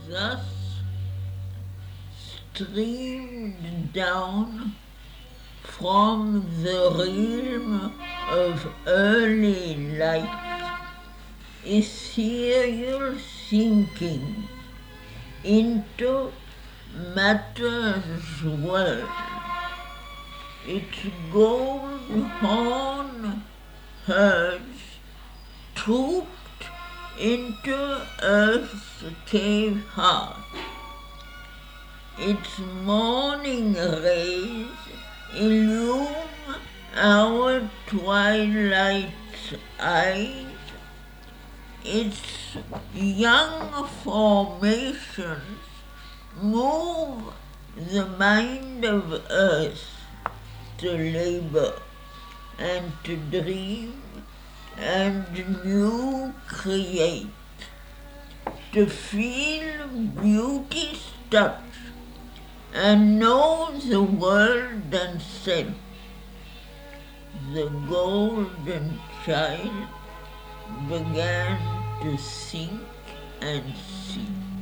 thus streamed down from the realm of early light, ethereal sinking into matter's world. Its gold horn herds trooped into earth's cave heart. Its morning rays illume our twilight's eyes. Its young formations move the mind of earth to labor and to dream and new create, to feel beauty's touch and know the world and self. The golden child began to think and see.